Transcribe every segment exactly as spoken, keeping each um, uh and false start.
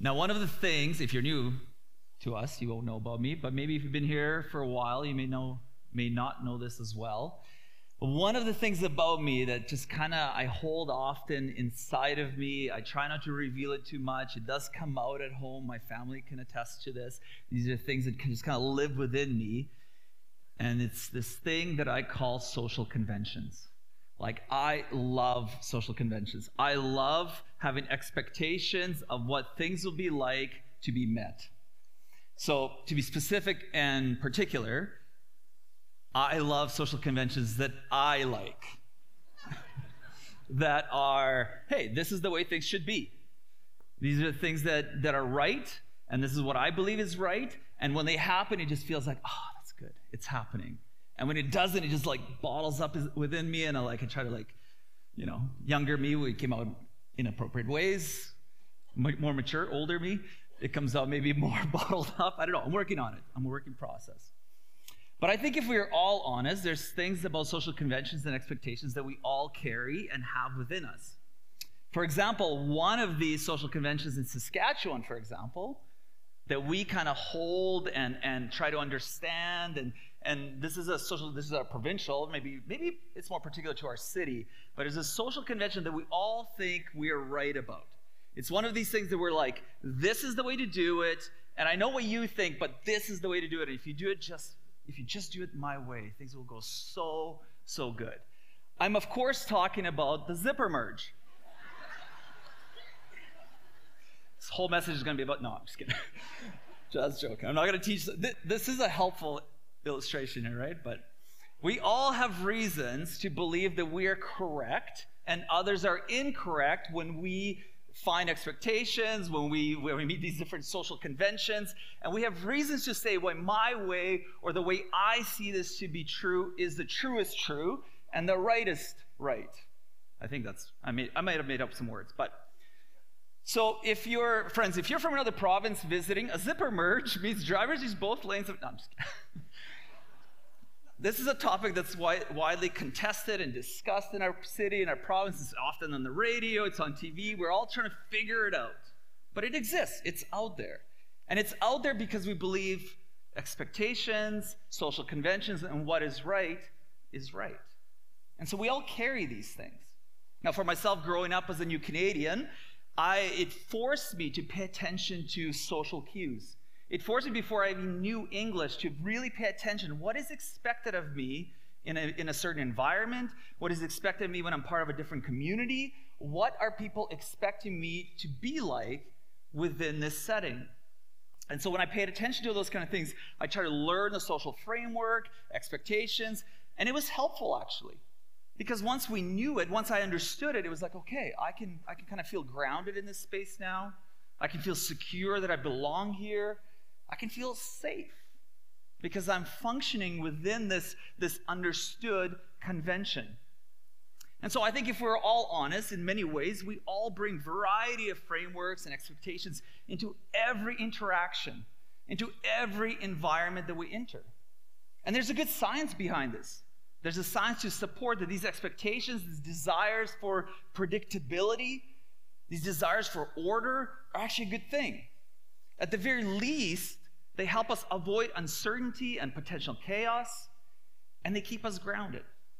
Now, one of the things, if you're new to us, you won't know about me, but maybe if you've been here for a while, you may know, may not know this as well. But one of the things about me that just kind of I hold often inside of me, I try not to reveal it too much. It does come out at home. My family can attest to this. These are things that can just kind of live within me. And it's this thing that I call social conventions. Like, I love social conventions. I love having expectations of what things will be like to be met. So, to be specific and particular, I love social conventions that I like. That are, hey, this is the way things should be. These are the things that, that are right, and this is what I believe is right. And when they happen, it just feels like, oh, that's good. It's happening. And when it doesn't, it just like bottles up within me, and I like I try to like, you know, younger me, we came out in inappropriate ways. More mature, older me, it comes out maybe more bottled up. I don't know. I'm working on it. I'm a working process. But I think if we are all honest, there's things about social conventions and expectations that we all carry and have within us. For example, one of these social conventions in Saskatchewan, for example, that we kind of hold and, and try to understand, and, and this is a social, this is a provincial, maybe, maybe it's more particular to our city, but it's a social convention that we all think we're right about. It's one of these things that we're like, this is the way to do it, and I know what you think, but this is the way to do it. And if you do it just, if you just do it my way, things will go so, so good. I'm of course talking about the zipper merge. This whole message is going to be about, no, I'm just kidding. Just joking. I'm not going to teach. This is a helpful illustration here, right? But we all have reasons to believe that we are correct and others are incorrect when we find expectations, when we, when we meet these different social conventions. And we have reasons to say, well, my way or the way I see this to be true is the truest true and the rightest right. I think that's, I, made, I might have made up some words, but so if you're, friends, if you're from another province visiting, a zipper merge means drivers use both lanes of, no, I'm just kidding. This is a topic that's wi- widely contested and discussed in our city, in our province. It's often on the radio, it's on T V. We're all trying to figure it out. But it exists, it's out there. And it's out there because we believe expectations, social conventions, and what is right is right. And so we all carry these things. Now, for myself, growing up as a new Canadian, I, it forced me to pay attention to social cues. It forced me, before I even knew English, to really pay attention. What is expected of me in a, in a certain environment? What is expected of me when I'm part of a different community? What are people expecting me to be like within this setting? And so when I paid attention to those kind of things, I tried to learn the social framework, expectations, and it was helpful, actually. Because once we knew it, once I understood it, it was like, okay, I can I can kind of feel grounded in this space now. I can feel secure that I belong here. I can feel safe because I'm functioning within this, this understood convention. And so I think if we're all honest, in many ways, we all bring variety of frameworks and expectations into every interaction, into every environment that we enter. And there's a good science behind this. There's a science to support that these expectations, these desires for predictability, these desires for order are actually a good thing. At the very least, they help us avoid uncertainty and potential chaos, and they keep us grounded.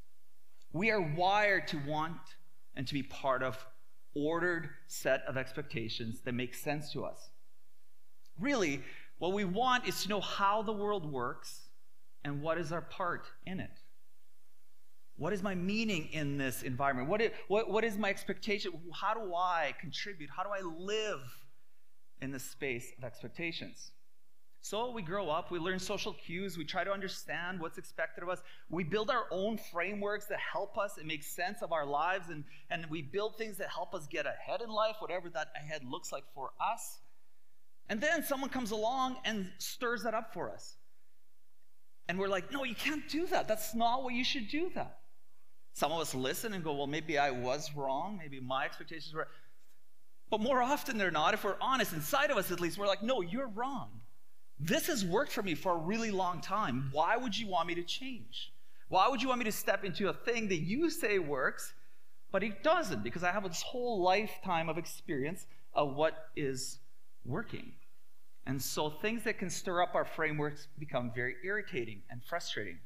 We are wired to want and to be part of ordered set of expectations that make sense to us. Really, what we want is to know how the world works and what is our part in it. What is my meaning in this environment? What is, what, what is my expectation? How do I contribute? How do I live in the space of expectations? So we grow up, we learn social cues, we try to understand what's expected of us. We build our own frameworks that help us and make sense of our lives, and, and we build things that help us get ahead in life, whatever that ahead looks like for us. And then someone comes along and stirs that up for us. And we're like, no, you can't do that. That's not what you should do that. Some of us listen and go, well, maybe I was wrong. Maybe my expectations were. But more often than not, if we're honest, inside of us at least, we're like, no, you're wrong. This has worked for me for a really long time. Why would you want me to change? Why would you want me to step into a thing that you say works, but it doesn't? Because I have this whole lifetime of experience of what is working. And so things that can stir up our frameworks become very irritating and frustrating.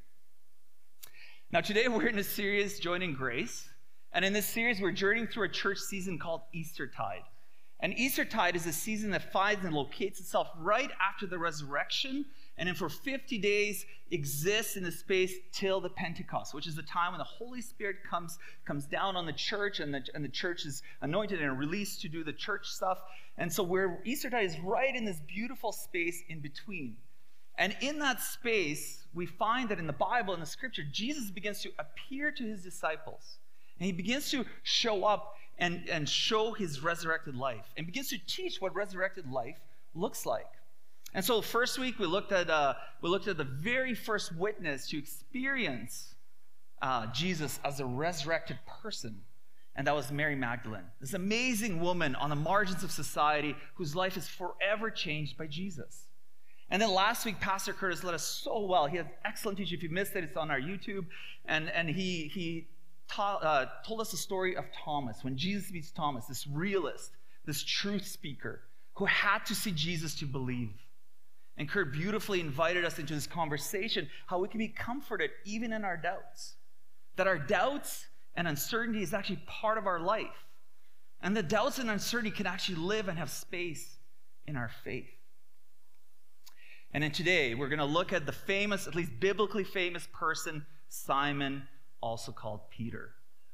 Now today we're in a series, Joining Grace. And in this series we're journeying through a church season called Eastertide. And Eastertide is a season that finds and locates itself right after the resurrection, and then for fifty days exists in the space till the Pentecost, which is the time when the Holy Spirit comes, comes down on the church, and the, and the church is anointed and released to do the church stuff. And so we're, Eastertide is right in this beautiful space in between. And in that space, we find that in the Bible, in the scripture, Jesus begins to appear to his disciples. And he begins to show up and, and show his resurrected life, and begins to teach what resurrected life looks like. And so first week we looked at uh, we looked at the very first witness to experience uh, Jesus as a resurrected person, and that was Mary Magdalene, this amazing woman on the margins of society whose life is forever changed by Jesus. And then last week, Pastor Curtis led us so well. He had excellent teaching. If you missed it, it's on our YouTube, and and he he. Ta- uh, told us the story of Thomas, when Jesus meets Thomas, this realist, this truth speaker, who had to see Jesus to believe. And Kurt beautifully invited us into this conversation, how we can be comforted even in our doubts. That our doubts and uncertainty is actually part of our life. And the doubts and uncertainty can actually live and have space in our faith. And then today, we're going to look at the famous, at least biblically famous person, Simon, also called Peter.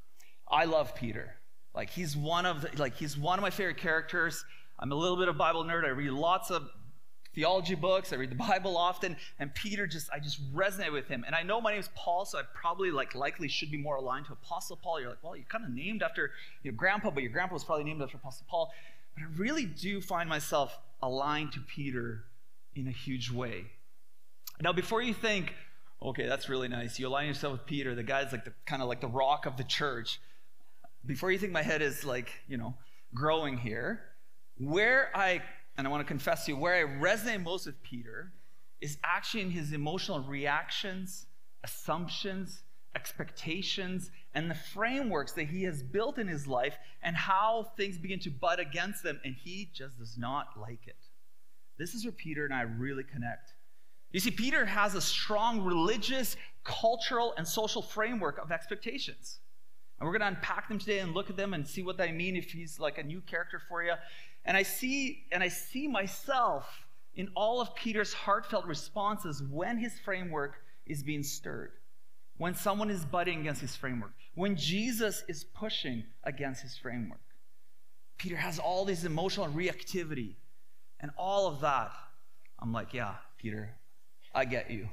I love Peter. Like he's one of the, like he's one of my favorite characters. I'm a little bit of Bible nerd. I read lots of theology books. I read the Bible often, and Peter just I just resonate with him. And I know my name is Paul, so I probably like likely should be more aligned to Apostle Paul. You're like, well, you're kind of named after your grandpa, but your grandpa was probably named after Apostle Paul. But I really do find myself aligned to Peter in a huge way. Now, before you think, okay, that's really nice, you align yourself with Peter, the guy's like the kind of like the rock of the church. Before you think my head is like, you know, growing here, where I, and I want to confess to you, where I resonate most with Peter is actually in his emotional reactions, assumptions, expectations, and the frameworks that he has built in his life, and how things begin to butt against them, and he just does not like it. This is where Peter and I really connect. You see, Peter has a strong religious, cultural, and social framework of expectations. And we're going to unpack them today and look at them and see what they mean if he's like a new character for you. And I see, and I see myself in all of Peter's heartfelt responses when his framework is being stirred, when someone is butting against his framework, when Jesus is pushing against his framework. Peter has all this emotional reactivity and all of that. I'm like, yeah, Peter, I get you.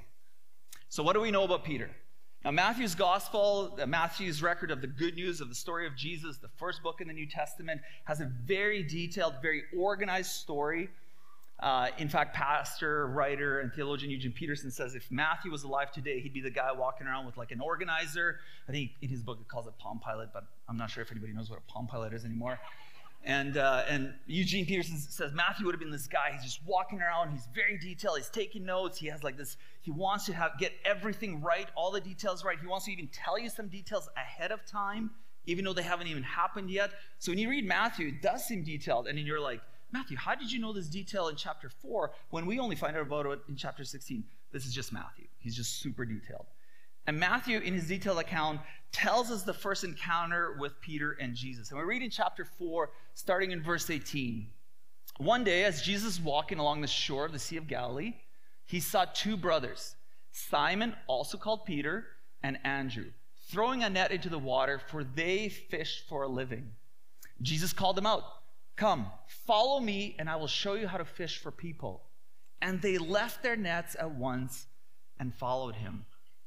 So what do we know about Peter? Now, Matthew's gospel, Matthew's record of the good news of the story of Jesus, the first book in the New Testament, has a very detailed, very organized story. Uh, in fact, pastor, writer, and theologian Eugene Peterson says if Matthew was alive today, he'd be the guy walking around with like an organizer. I think in his book it calls it Palm Pilot, but I'm not sure if anybody knows what a Palm Pilot is anymore. And uh, and Eugene Peterson says Matthew would have been this guy. He's just walking around. He's very detailed. He's taking notes. He has like this. He wants to have get everything right, all the details right. He wants to even tell you some details ahead of time, even though they haven't even happened yet. So when you read Matthew, it does seem detailed, and then you're like, Matthew, how did you know this detail in chapter four when we only find out about it in chapter sixteen? This is just Matthew. He's just super detailed. And Matthew, in his detailed account, tells us the first encounter with Peter and Jesus. And we read in chapter four, starting in verse eighteen. One day, as Jesus was walking along the shore of the Sea of Galilee, he saw two brothers, Simon, also called Peter, and Andrew, throwing a net into the water, for they fished for a living. Jesus called them out. Come, follow me, and I will show you how to fish for people. And they left their nets at once and followed him.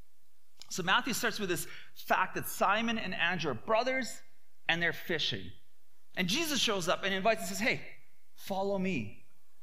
So Matthew starts with this fact that Simon and Andrew are brothers, and they're fishing. And Jesus shows up and invites and says, hey, follow me.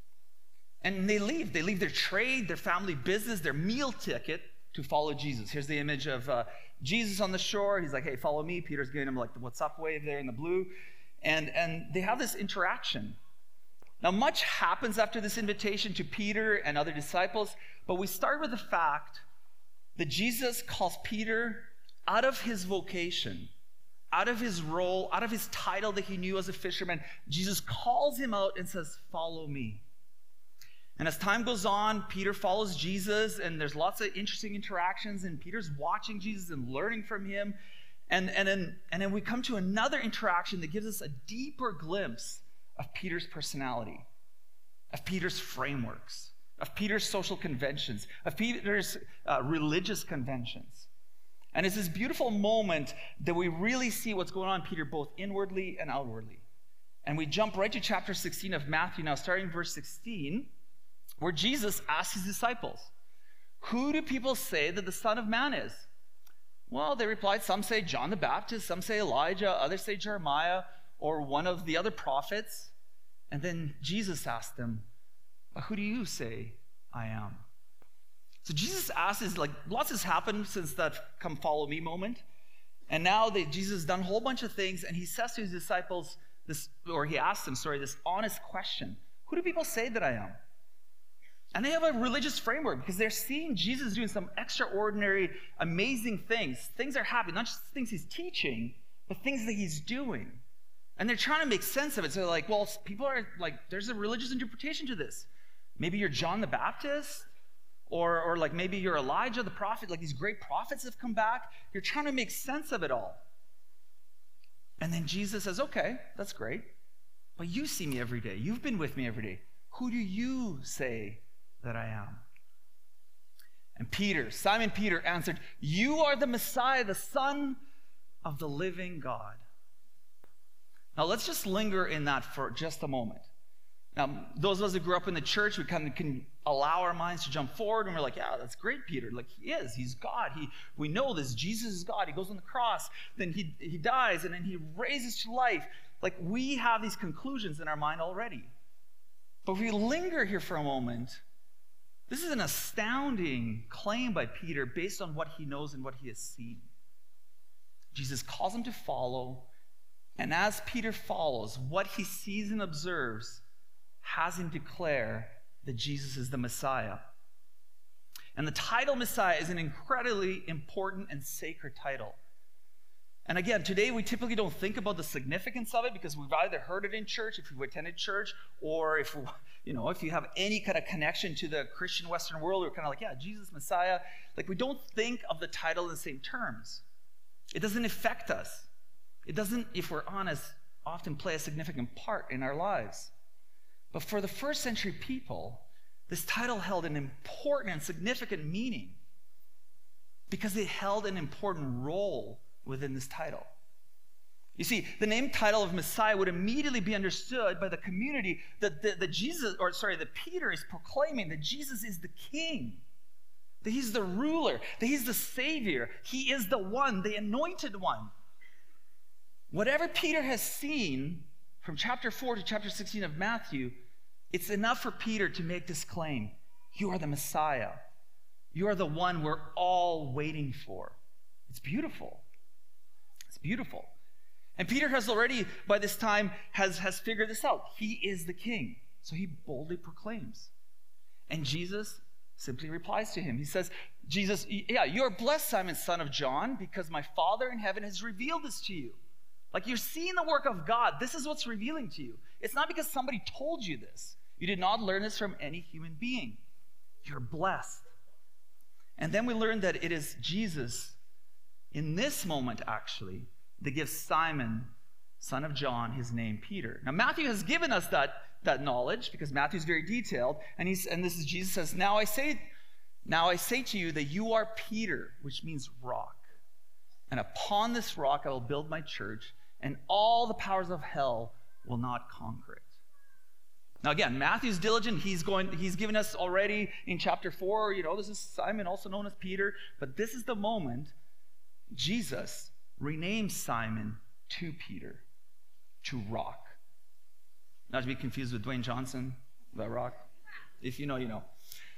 And they leave. They leave their trade, their family business, their meal ticket to follow Jesus. Here's the image of uh, Jesus on the shore. He's like, hey, follow me. Peter's giving him like the what's up wave there in the blue. And, and they have this interaction. Now, much happens after this invitation to Peter and other disciples, but we start with the fact that Jesus calls Peter out of his vocation, out of his role, out of his title that he knew as a fisherman, Jesus calls him out and says, "Follow me." And as time goes on, Peter follows Jesus, and there's lots of interesting interactions, and Peter's watching Jesus and learning from him. And, and, then, and then we come to another interaction that gives us a deeper glimpse of Peter's personality, of Peter's frameworks, of Peter's social conventions, of Peter's uh, religious conventions. And it's this beautiful moment that we really see what's going on in Peter both inwardly and outwardly. And we jump right to chapter sixteen of Matthew now, starting in verse sixteen, where Jesus asks his disciples, "Who do people say that the Son of Man is?" Well, they replied, some say John the Baptist, some say Elijah, others say Jeremiah, or one of the other prophets. And then Jesus asked them, "But who do you say I am?" So Jesus asks, is like, lots has happened since that "come follow me" moment. And now that Jesus has done a whole bunch of things, and he says to his disciples this, or he asks them, sorry, this honest question: "Who do people say that I am?" And they have a religious framework because they're seeing Jesus doing some extraordinary, amazing things. Things are happening, not just things he's teaching, but things that he's doing. And they're trying to make sense of it. So they're like, well, people are like, there's a religious interpretation to this. Maybe you're John the Baptist, or, or like maybe you're Elijah the prophet. Like these great prophets have come back. You're trying to make sense of it all. And then Jesus says, "Okay, that's great. But you see me every day. You've been with me every day. Who do you say that I am?" And Peter, Simon Peter answered, "You are the Messiah, the Son of the living God." Now let's just linger in that for just a moment. Now, those of us who grew up in the church, we kind of can allow our minds to jump forward, and we're like, "Yeah, that's great, Peter. Like he is, he's God. He, we know this. Jesus is God. He goes on the cross, then he he dies, and then he raises to life." Like we have these conclusions in our mind already. But if we linger here for a moment, this is an astounding claim by Peter based on what he knows and what he has seen. Jesus calls him to follow, and as Peter follows, what he sees and observes has him declare that Jesus is the Messiah. And the title Messiah is an incredibly important and sacred title. And again, today we typically don't think about the significance of it because we've either heard it in church, if you've attended church, or if you know, if you have any kind of connection to the Christian Western world, we're kind of like, yeah, Jesus, Messiah. Like we don't think of the title in the same terms. It doesn't affect us. It doesn't, if we're honest, often play a significant part in our lives. But for the first century people, this title held an important and significant meaning because it held an important role within this title. You see, the name title of Messiah would immediately be understood by the community that, that, that Jesus, or sorry, that Peter is proclaiming that Jesus is the King, that he's the ruler, that he's the Savior, he is the one, the anointed one. Whatever Peter has seen from chapter four to chapter sixteen of Matthew, it's enough for Peter to make this claim: you are the Messiah. You are the one we're all waiting for. It's beautiful. It's beautiful. And Peter has already, by this time, has, has figured this out. He is the King. So he boldly proclaims. And Jesus simply replies to him. He says, Jesus, yeah, you are blessed, Simon, son of John, because my Father in heaven has revealed this to you. Like you're seeing the work of God. This is what's revealing to you. It's not because somebody told you this. You did not learn this from any human being. You're blessed. And then we learn that it is Jesus, in this moment actually, that gives Simon, son of John, his name Peter. Now Matthew has given us that, that knowledge because Matthew's very detailed. And he's and this is Jesus says, Now I say, now I say to you that you are Peter, which means rock. And upon this rock I will build my church, and all the powers of hell will not conquer it. Now again, Matthew's diligent. He's going, he's given us already in chapter four, you know, this is Simon, also known as Peter. But this is the moment Jesus renames Simon to Peter, to rock. Not to be confused with Dwayne Johnson, the rock. If you know, you know.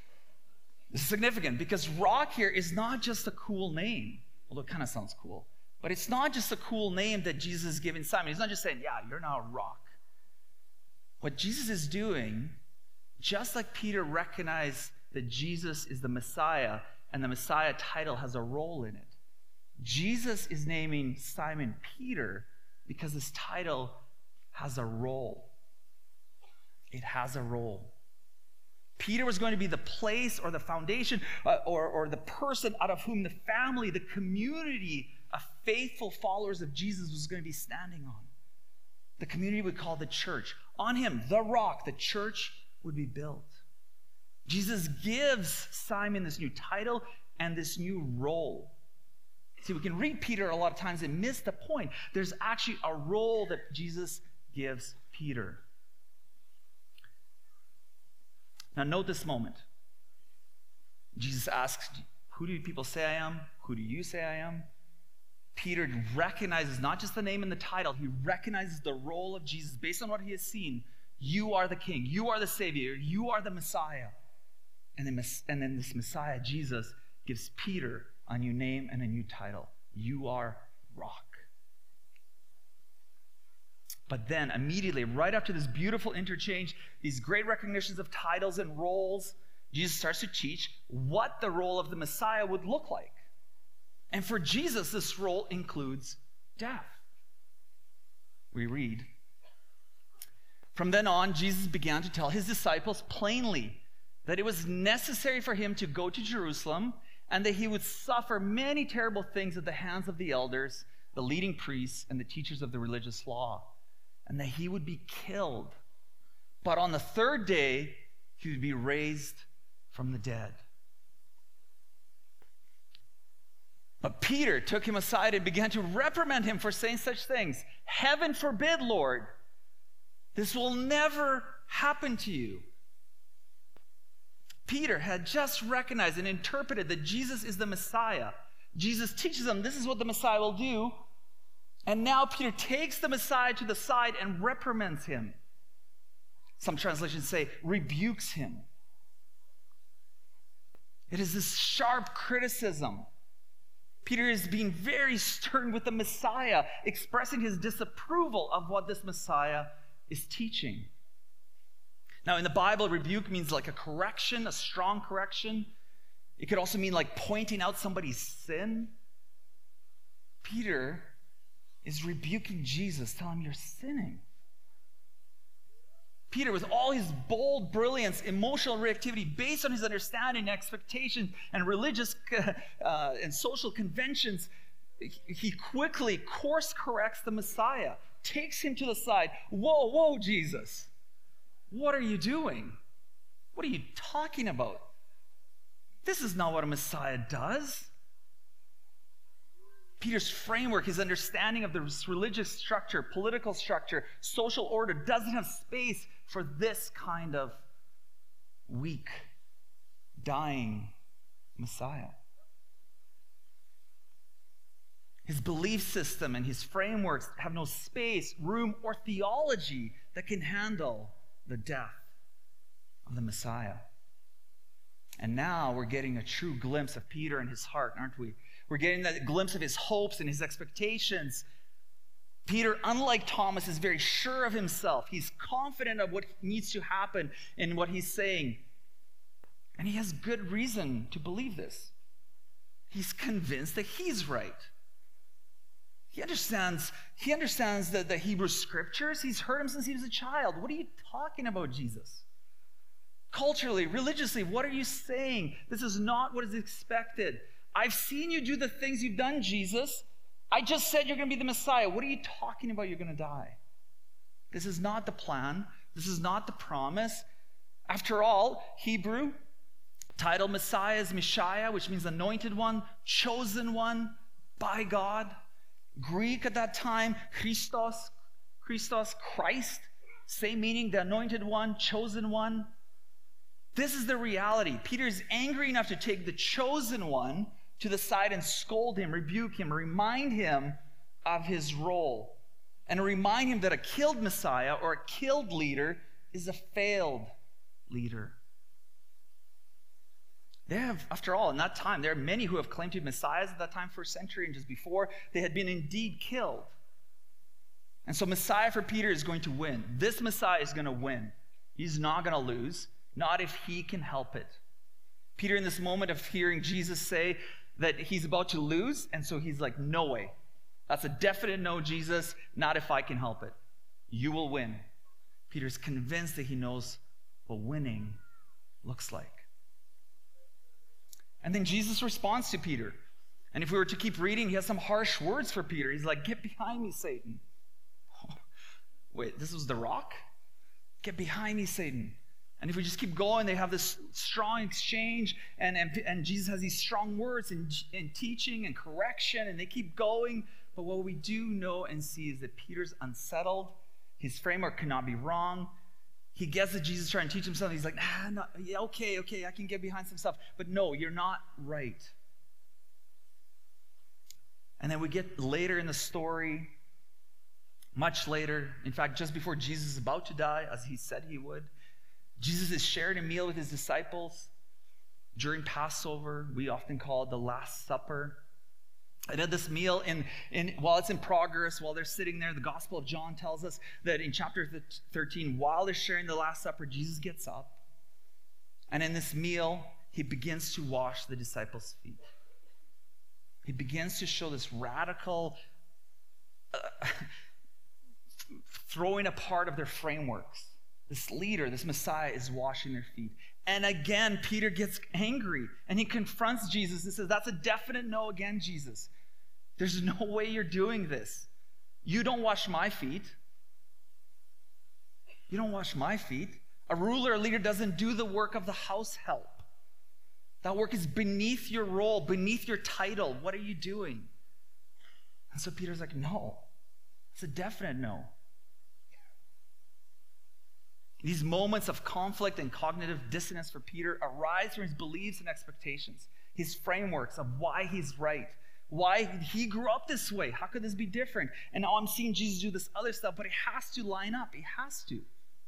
This is significant because rock here is not just a cool name, although it kind of sounds cool. But it's not just a cool name that Jesus is giving Simon. He's not just saying, yeah, you're now a rock. What Jesus is doing, just like Peter recognized that Jesus is the Messiah and the Messiah title has a role in it, Jesus is naming Simon Peter because this title has a role. It has a role. Peter was going to be the place or the foundation uh, or, or the person out of whom the family, the community of faithful followers of Jesus was going to be standing on. The community we call the church. On him, the rock, the church would be built. Jesus gives Simon this new title and this new role. See, we can read Peter a lot of times and miss the point. There's actually a role that Jesus gives Peter. Now, note this moment. Jesus asks, who do people say I am? Who do you say I am? Peter recognizes not just the name and the title, he recognizes the role of Jesus based on what he has seen. You are the King. You are the Savior. You are the Messiah. And then, and then this Messiah, Jesus, gives Peter a new name and a new title. You are Rock. But then immediately, right after this beautiful interchange, these great recognitions of titles and roles, Jesus starts to teach what the role of the Messiah would look like. And for Jesus, this role includes death. We read, from then on, Jesus began to tell his disciples plainly that it was necessary for him to go to Jerusalem and that he would suffer many terrible things at the hands of the elders, the leading priests, and the teachers of the religious law, and that he would be killed. But on the third day, he would be raised from the dead. But Peter took him aside and began to reprimand him for saying such things. Heaven forbid, Lord. This will never happen to you. Peter had just recognized and interpreted that Jesus is the Messiah. Jesus teaches him this is what the Messiah will do. And now Peter takes the Messiah to the side and reprimands him. Some translations say rebukes him. It is this sharp criticism. Peter is being very stern with the Messiah, expressing his disapproval of what this Messiah is teaching. Now, in the Bible, rebuke means like a correction, a strong correction. It could also mean like pointing out somebody's sin. Peter is rebuking Jesus, telling him you're sinning. Peter, with all his bold brilliance, emotional reactivity, based on his understanding, expectation, and religious uh, and social conventions, he quickly course corrects the Messiah, takes him to the side. Whoa, whoa, Jesus. What are you doing? What are you talking about? This is not what a Messiah does. Peter's framework, his understanding of the religious structure, political structure, social order, doesn't have space for this kind of weak, dying Messiah. His belief system and his frameworks have no space, room, or theology that can handle the death of the Messiah. And now we're getting a true glimpse of Peter and his heart, aren't we? We're getting that glimpse of his hopes and his expectations. Peter, unlike Thomas, is very sure of himself. He's confident of what needs to happen in what he's saying. And he has good reason to believe this. He's convinced that he's right. He understands, he understands the, the Hebrew scriptures. He's heard them since he was a child. What are you talking about, Jesus? Culturally, religiously, what are you saying? This is not what is expected. I've seen you do the things you've done, Jesus. I just said you're going to be the Messiah. What are you talking about? You're going to die. This is not the plan. This is not the promise. After all, Hebrew, title Messiah is Messiah, which means anointed one, chosen one by God. Greek at that time, Christos, Christos, Christ, same meaning, the anointed one, chosen one. This is the reality. Peter is angry enough to take the chosen one to the side and scold him, rebuke him, remind him of his role, and remind him that a killed Messiah or a killed leader is a failed leader. They have, after all, in that time, there are many who have claimed to be messiahs at that time, first century and just before. They had been indeed killed. And so Messiah for Peter is going to win. This Messiah is going to win. He's not going to lose, not if he can help it. Peter, in this moment of hearing Jesus say, that he's about to lose, and so he's like, no way. That's a definite no, Jesus, not if I can help it. You will win. Peter's convinced that he knows what winning looks like. And then Jesus responds to Peter. And if we were to keep reading, he has some harsh words for Peter. He's like, get behind me, Satan. Oh, wait, this was the rock? Get behind me, Satan. And if we just keep going, they have this strong exchange, and, and, and Jesus has these strong words in, in teaching and correction, and they keep going. But what we do know and see is that Peter's unsettled. His framework cannot be wrong. He gets that Jesus is trying to teach him something. He's like, ah, no, yeah, okay, okay, I can get behind some stuff. But no, you're not right. And then we get later in the story, much later, in fact, just before Jesus is about to die, as he said he would, Jesus is sharing a meal with his disciples during Passover. We often call it the Last Supper. And at this meal, in, in, while it's in progress, while they're sitting there, the Gospel of John tells us that in chapter thirteen, while they're sharing the Last Supper, Jesus gets up. And in this meal, he begins to wash the disciples' feet. He begins to show this radical uh, throwing apart of their frameworks. This leader, this Messiah, is washing their feet. And again, Peter gets angry and he confronts Jesus and says, that's a definite no again, Jesus. There's no way you're doing this. You don't wash my feet. You don't wash my feet. A ruler, a leader doesn't do the work of the house help. That work is beneath your role, beneath your title. What are you doing? And so Peter's like, no. It's a definite no. These moments of conflict and cognitive dissonance for Peter arise from his beliefs and expectations, his frameworks of why he's right, why he grew up this way. How could this be different? And now I'm seeing Jesus do this other stuff, but it has to line up. It has to.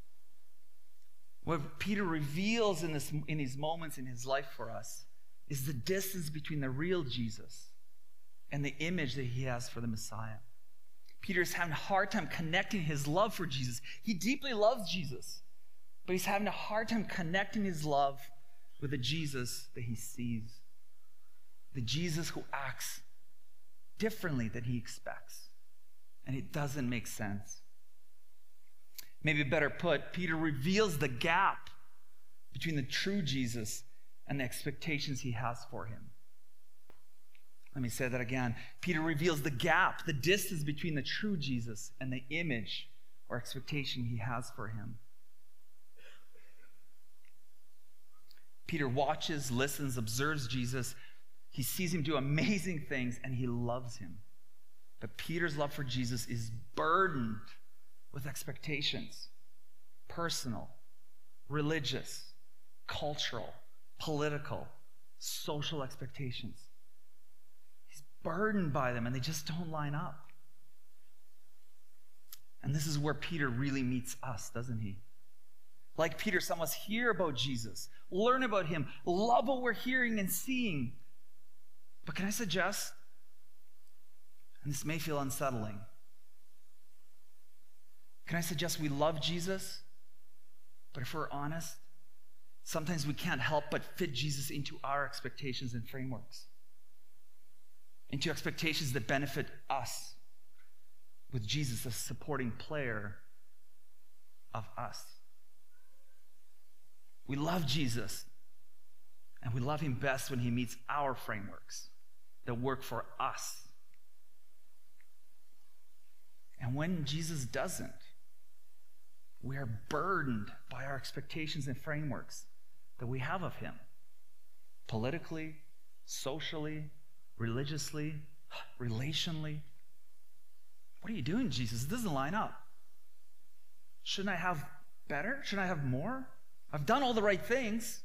What Peter reveals in, this, in these moments in his life for us is the distance between the real Jesus and the image that he has for the Messiah. Peter's having a hard time connecting his love for Jesus. He deeply loves Jesus, but he's having a hard time connecting his love with the Jesus that he sees. The Jesus who acts differently than he expects. And it doesn't make sense. Maybe better put, Peter reveals the gap between the true Jesus and the expectations he has for him. Let me say that again. Peter reveals the gap, the distance between the true Jesus and the image or expectation he has for him. Peter watches, listens, observes Jesus. He sees him do amazing things and he loves him. But Peter's love for Jesus is burdened with expectations, personal, religious, cultural, political, social expectations. He's burdened by them and they just don't line up. And this is where Peter really meets us, doesn't he? Like Peter, some of us hear about Jesus, learn about him, love what we're hearing and seeing. But can I suggest, and this may feel unsettling, can I suggest we love Jesus, but if we're honest, sometimes we can't help but fit Jesus into our expectations and frameworks, into expectations that benefit us, with Jesus as a supporting player of us. We love Jesus, and we love him best when he meets our frameworks that work for us. And when Jesus doesn't, we are burdened by our expectations and frameworks that we have of him, politically, socially, religiously, relationally. What are you doing, Jesus? It doesn't line up. Shouldn't I have better? Shouldn't I have more? I've done all the right things.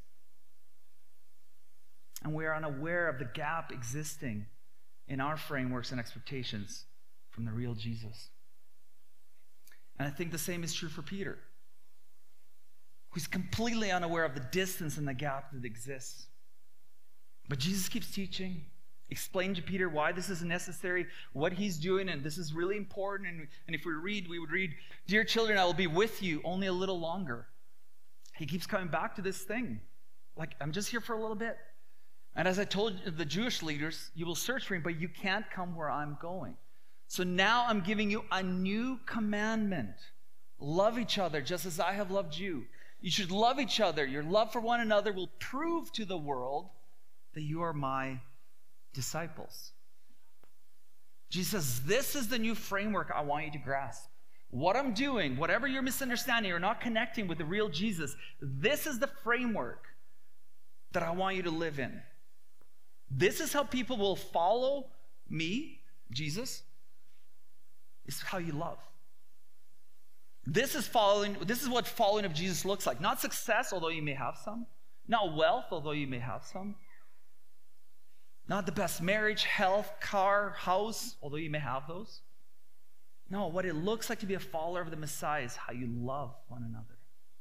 And we are unaware of the gap existing in our frameworks and expectations from the real Jesus. And I think the same is true for Peter, who's completely unaware of the distance and the gap that exists. But Jesus keeps teaching, explaining to Peter why this is necessary, what he's doing, and this is really important. And, and if we read, we would read, "Dear children, I will be with you only a little longer." He keeps coming back to this thing. Like, I'm just here for a little bit. And as I told the Jewish leaders, you will search for me, but you can't come where I'm going. So now I'm giving you a new commandment. Love each other just as I have loved you. You should love each other. Your love for one another will prove to the world that you are my disciples. Jesus says, this is the new framework I want you to grasp. What I'm doing, whatever you're misunderstanding or not connecting with the real Jesus, this is the framework that I want you to live in. This is how people will follow me, Jesus. This is how you love. This is following, this is what following of Jesus looks like. Not success, although you may have some. Not wealth, although you may have some. Not the best marriage, health, car, house, although you may have those. No, what it looks like to be a follower of the Messiah is how you love one another.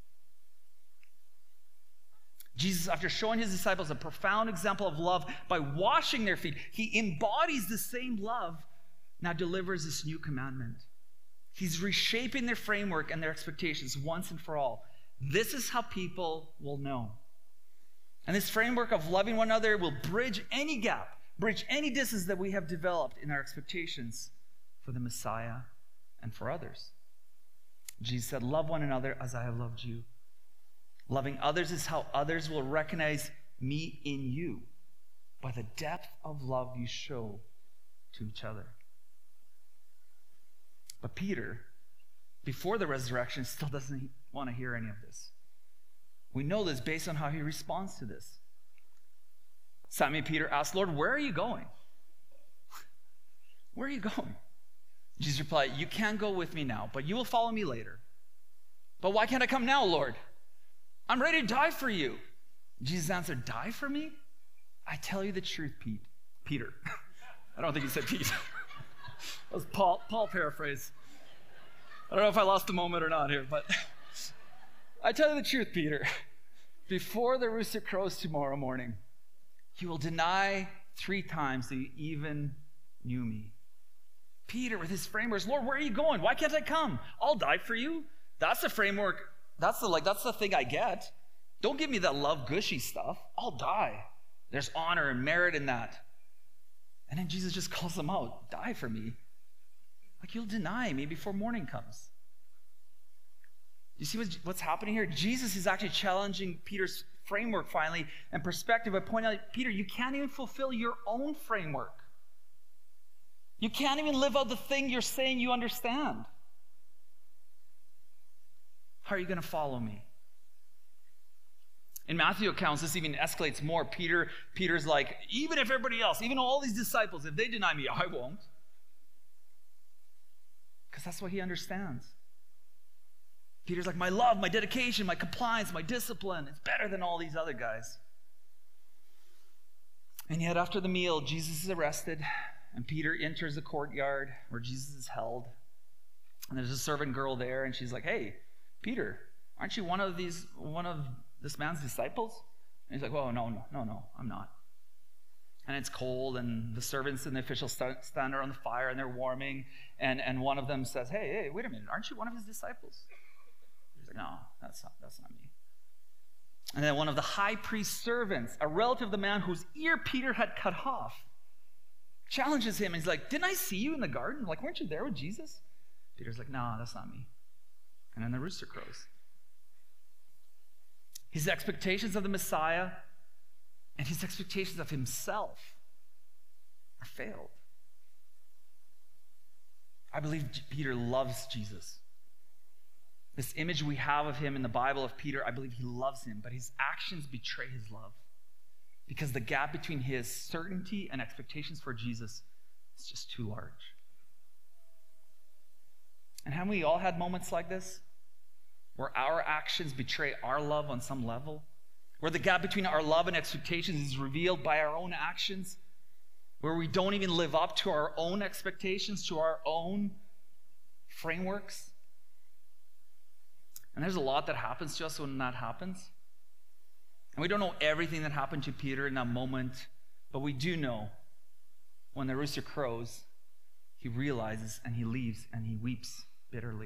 Jesus, after showing his disciples a profound example of love by washing their feet, he embodies the same love, now delivers this new commandment. He's reshaping their framework and their expectations once and for all. This is how people will know. And this framework of loving one another will bridge any gap, bridge any distance that we have developed in our expectations for the Messiah and for others. Jesus said, love one another as I have loved you. Loving others is how others will recognize me in you by the depth of love you show to each other. But Peter, before the resurrection, still doesn't want to hear any of this. We know this based on how he responds to this. Simon Peter asked, Lord, where are you going? Where are you going? Jesus replied, you can't go with me now, but you will follow me later. But why can't I come now, Lord? I'm ready to die for you. Jesus answered, die for me? I tell you the truth, Pete. Peter. I don't think he said Pete. That was Paul, Paul paraphrase. I don't know if I lost the moment or not here, but I tell you the truth, Peter. Before the rooster crows tomorrow morning, you will deny three times that you even knew me. Peter, with his framework, Lord, where are you going? Why can't I come? I'll die for you. That's the framework. That's the like. That's the thing I get. Don't give me that love gushy stuff. I'll die. There's honor and merit in that. And then Jesus just calls them out. Die for me. Like you'll deny me before morning comes. You see what's, what's happening here? Jesus is actually challenging Peter's framework finally and perspective by pointing out, Peter, you can't even fulfill your own framework. You can't even live out the thing you're saying you understand. How are you going to follow me? In Matthew accounts, this even escalates more. Peter, Peter's like, even if everybody else, even all these disciples, if they deny me, I won't. Because that's what he understands. Peter's like, my love, my dedication, my compliance, my discipline, it's better than all these other guys. And yet after the meal, Jesus is arrested, and Peter enters the courtyard where Jesus is held. And there's a servant girl there, and she's like, hey, Peter, aren't you one of these, one of this man's disciples? And he's like, well, no, no, no, no, I'm not. And it's cold, and the servants and the officials stand around the fire, and they're warming, and, and one of them says, hey, hey, wait a minute, aren't you one of his disciples? He's like, no, that's not, that's not me. And then one of the high priest's servants, a relative of the man whose ear Peter had cut off, challenges him, and he's like, didn't I see you in the garden? Like, weren't you there with Jesus? Peter's like, no, that's not me. And then the rooster crows. His expectations of the Messiah and his expectations of himself are failed. I believe Peter loves Jesus. This image we have of him in the Bible of Peter, I believe he loves him, but his actions betray his love. Because the gap between his certainty and expectations for Jesus is just too large. And haven't we all had moments like this? Where our actions betray our love on some level? Where the gap between our love and expectations is revealed by our own actions? Where we don't even live up to our own expectations, to our own frameworks? And there's a lot that happens to us when that happens. And we don't know everything that happened to Peter in that moment, but we do know when the rooster crows, he realizes and he leaves and he weeps bitterly.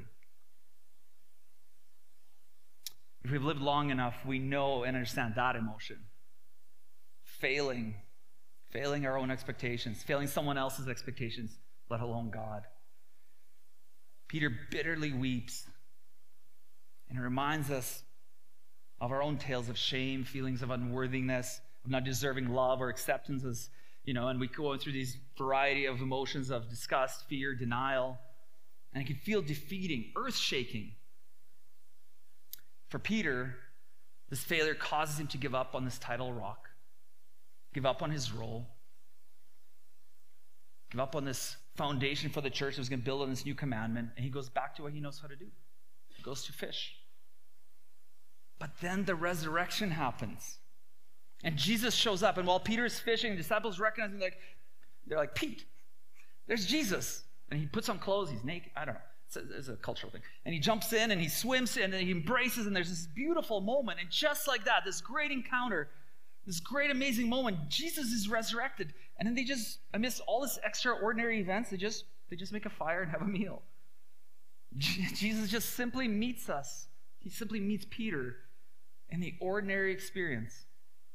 If we've lived long enough, we know and understand that emotion. failing, failing our own expectations, failing someone else's expectations, let alone God. Peter bitterly weeps, and it reminds us of our own tales of shame, feelings of unworthiness, of not deserving love or acceptance, as, you know, and we go through these variety of emotions of disgust, fear, denial, and it can feel defeating, earth-shaking. For Peter, this failure causes him to give up on this tidal rock, give up on his role, give up on this foundation for the church that was going to build on this new commandment, and he goes back to what he knows how to do. He goes to fish. But then the resurrection happens. And Jesus shows up, and while Peter is fishing, the disciples recognize him, like, they're like, Pete, there's Jesus. And he puts on clothes, he's naked, I don't know. It's a, it's a cultural thing. And he jumps in, and he swims, and then he embraces, and there's this beautiful moment. And just like that, this great encounter, this great, amazing moment, Jesus is resurrected. And then they just, amidst all this extraordinary events, they just, they just make a fire and have a meal. Jesus just simply meets us. He simply meets Peter in the ordinary experience.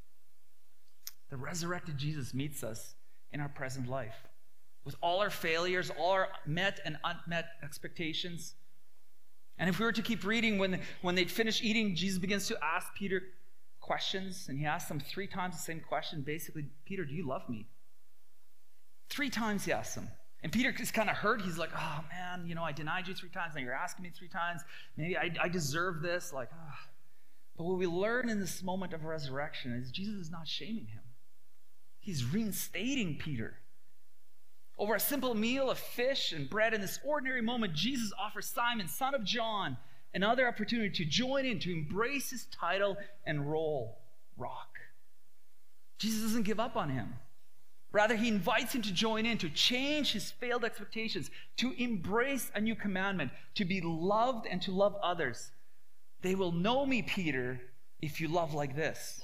The resurrected Jesus meets us in our present life. With all our failures, all our met and unmet expectations. And if we were to keep reading, when, when they'd finish eating, Jesus begins to ask Peter questions, and he asks them three times the same question. Basically, Peter, do you love me? Three times he asks him. And Peter is kind of hurt. He's like, oh man, you know, I denied you three times, now you're asking me three times. Maybe I, I deserve this. Like, oh. But what we learn in this moment of resurrection is Jesus is not shaming him. He's reinstating Peter. Over a simple meal of fish and bread, in this ordinary moment, Jesus offers Simon, son of John, another opportunity to join in, to embrace his title and role, rock. Jesus doesn't give up on him. Rather, he invites him to join in, to change his failed expectations, to embrace a new commandment, to be loved and to love others. They will know me, Peter, if you love like this.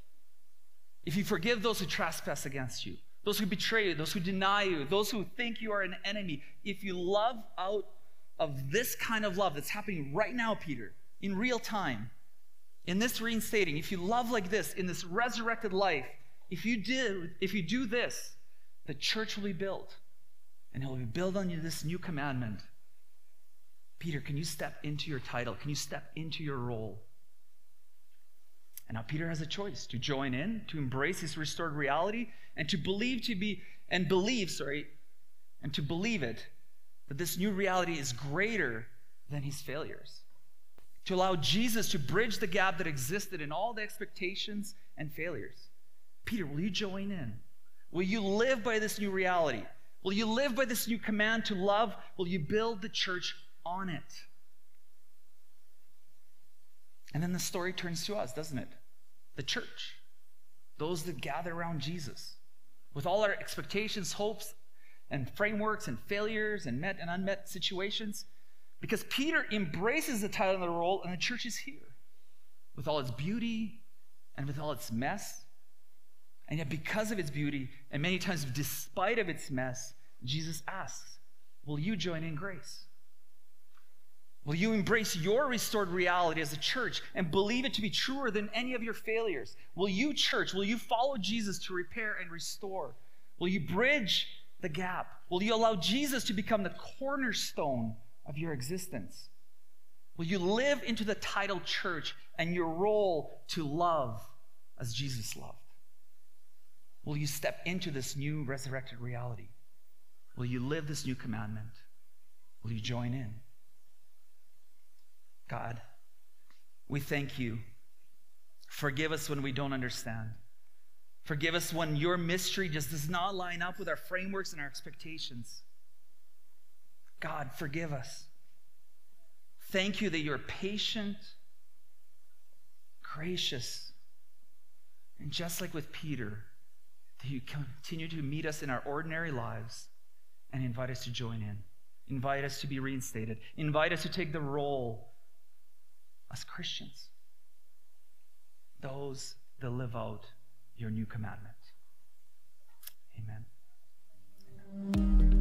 If you forgive those who trespass against you, those who betray you, those who deny you, those who think you are an enemy. If you love out of this kind of love that's happening right now, Peter, in real time, in this reinstating, if you love like this, in this resurrected life, if you do, if you do this, the church will be built. And it will be built on you this new commandment. Peter, can you step into your title? Can you step into your role? And now Peter has a choice to join in, to embrace his restored reality, and to believe to be, and believe, sorry, and to believe it, that this new reality is greater than his failures. To allow Jesus to bridge the gap that existed in all the expectations and failures. Peter, will you join in? Will you live by this new reality? Will you live by this new command to love? Will you build the church on it? And then the story turns to us, doesn't it? The church. Those that gather around Jesus. With all our expectations, hopes, and frameworks, and failures, and met and unmet situations. Because Peter embraces the title and the role, and the church is here. With all its beauty, and with all its mess. And yet because of its beauty, and many times despite of its mess, Jesus asks, will you join in grace? Will you embrace your restored reality as a church and believe it to be truer than any of your failures? Will you, church, will you follow Jesus to repair and restore? Will you bridge the gap? Will you allow Jesus to become the cornerstone of your existence? Will you live into the title church and your role to love as Jesus loved? Will you step into this new resurrected reality? Will you live this new commandment? Will you join in? God, we thank you. Forgive us when we don't understand. Forgive us when your mystery just does not line up with our frameworks and our expectations. God, forgive us. Thank you that you're patient, gracious, and just like with Peter, that you continue to meet us in our ordinary lives and invite us to join in. Invite us to be reinstated. Invite us to take the role as Christians, those that live out your new commandment. Amen. Amen.